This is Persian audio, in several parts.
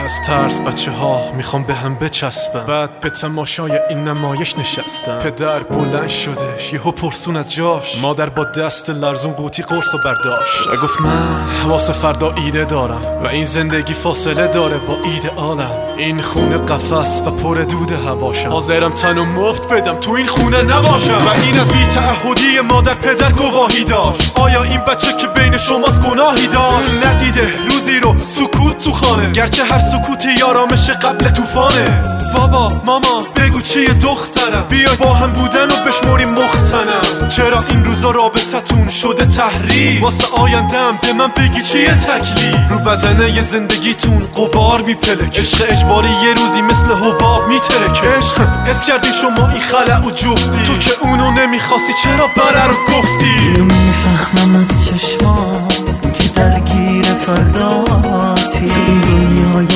از ترس بچه ها میخوام به هم بچسبن. بعد به تماشای این نمایش نشستم. پدر بلند شدش یهو پرسون از جاش. مادر با دست لرزون قوطی قرص و برداشت و گفت من واسه فردا ایده دارم و این زندگی فاصله داره با ایدئالم. این خونه قفس و پر دود هواشم. حاضرم تنو مفت بدم تو این خونه نباشم. و این از بی‌تعهدی مادر پدر گواهی داشت. آیا این بچه که بین شماست گناهی داشت؟ ندیده روزی رو سکوت تو خانه، گرچه هر سکوتی آرامش قبل طوفانه. بابا ماما بگو چیه دخترم، بیا با هم بودن و بشمریم مختنم. چرا این روزا رابطتون شده تحریم؟ واسه آیندم به من بگی چیه تکلیف؟ رو بدنه زندگیتون غبار میپلک. عشق اجباری یه روزی مثل حباب میترکه. عشق حس کردی شما این خلع و جفتی، تو که اونو نمیخواستی چرا بله رو گفتی؟ میفهمم از چشمات که درگیر فرداتی، تو این دنیای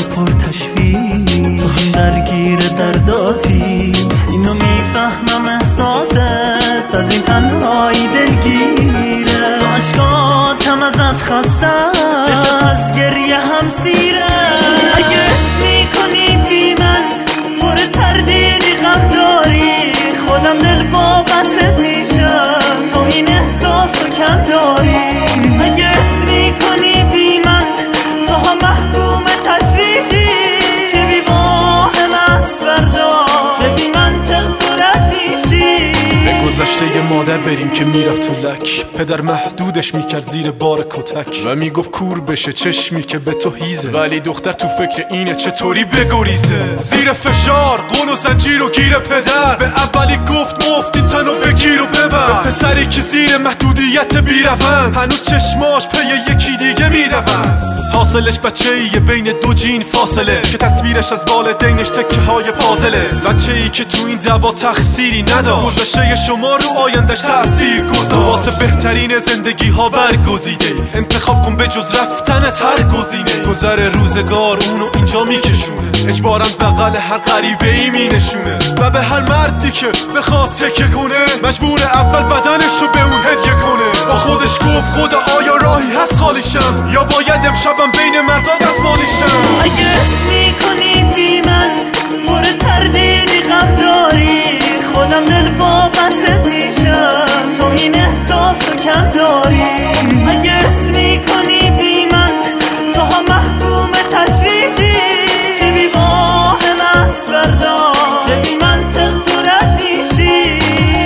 پرتشویش تو هم درگیر درداتی. اینو میفهمم احساست از این تنهایی دلگیره، تو عشقاتم ازت خستم، چشم از گریه هم سیره. اگه حس میکنی بی من پر تردیدی غم داری، خودم دل با بست میشم تو این احساسو کم داری. اگه حس میکنی بی من تو هم محکوم تشویشی، چه بی واهم از فردا چه بی منطق تو رد میشی. به گذشته ی مادر بریم که میرفت تو لک. پدر محدودش میکرد زیر بار کتک و میگفت کور بشه چشمی که به تو هیزه، ولی دختر تو فکر اینه چطوری بگریزه. زیر فشار قول و زنجیر و گیر پدر، به اولی گفت مفت این تنو بگیر و ببر. پسری که زیر محدودیت بیروند هنوز چشماش پی یکی دیگه میروند. حاصلش بچه‌ایه بین دو جین فاصله که تصویرش از والدینش تکه های پازله. بچه‌ای که تو این دعوا تقصیری نداشت، گذشته شما رو آیندش تأثیر گذاشت. واسه بهترین زندگی ها برگزیده، انتخاب کن به جز رفتن تر گزینه. گذر روزگار اونو اینجا میکشونه، اجباراً بغل هر غریبه ای مینشونه. و به هر مردی که بخواد تکه کنه مجبور اول بدنشو به اون هدیه کنه. با خودش گفت خدا آیا راهی هست خالیشم، یا باید امشبم بین مردا دستمالیشم. اگه حس میکنی بی من پر تردیدی غم داری، خودم دل با بست میشم تو این احساسو کم داری. اگه حس میکنی بی من تو هم محکوم تشویشی، چه بی واهم از فردا چه بی منطق تو رد میشی.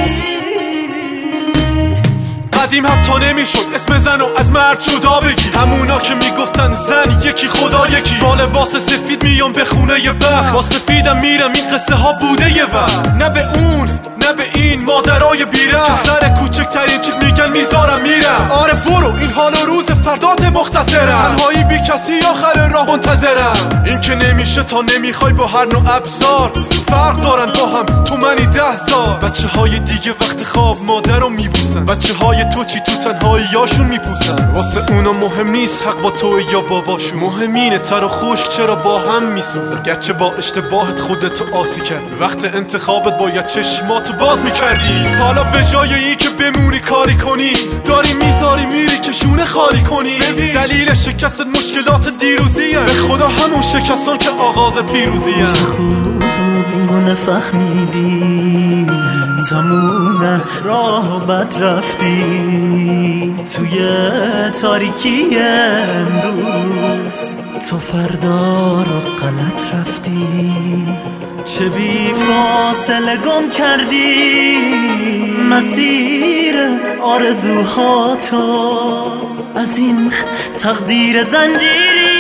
قدیم حتی نمیشد اسم زنو از مرد جدا بگی، همونا که میگفتن زن یکی خدا یکی. با لباس سفید میام به خونه ی بخت، با سفیدم میرم این قصه ها بوده یه وقت. نه به اون نه به این مادرای بیرم که سر کوچکترین چیز میگن میذارم میرم. آره برو این حال و روز فردات مختصرم، تنهایی بی کسی آخر راه منتظرم. این که نمیشه تا نمیخوای با هر نوع ابزار، فرق دارن با هم تو منی 10,000. بچه های دیگه وقت خواب مادر رو میبوسن، بچه های تو چی تو تنهاییاشون میپوسن. واسه اونا مهم نیست حق با تو یا باباشون، مهم اینه تر و خشک چرا با هم میسوزن. گرچه با اشتباهت خودتو آسی کردی، وقت انتخابت باید چشماتو باز میکردی. حالا به جای این که بمونی کاری کنی، داری میذاری میری که شونه خالی کنی. دلیل شکست مشکلات دیروزیه، به خدا همون شکستان که آغاز پیروزیه. چه خوب این گونه فهمیدی تموم راه بد رفتی، توی تاریکی امروز تو فردا رو غلط رفتی. چه بی فاصله گم کردی مسیر آرزوهاتو، از این تقدیر زنجیری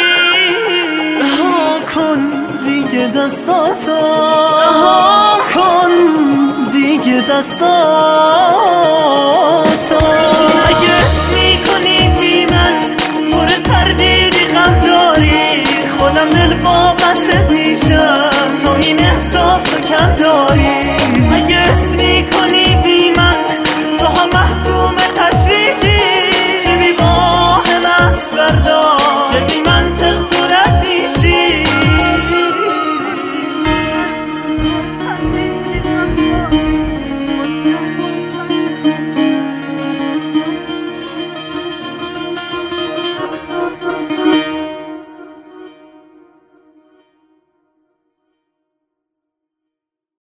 رها کن دیگه دستاتو، رها کن دیگه دستاتو.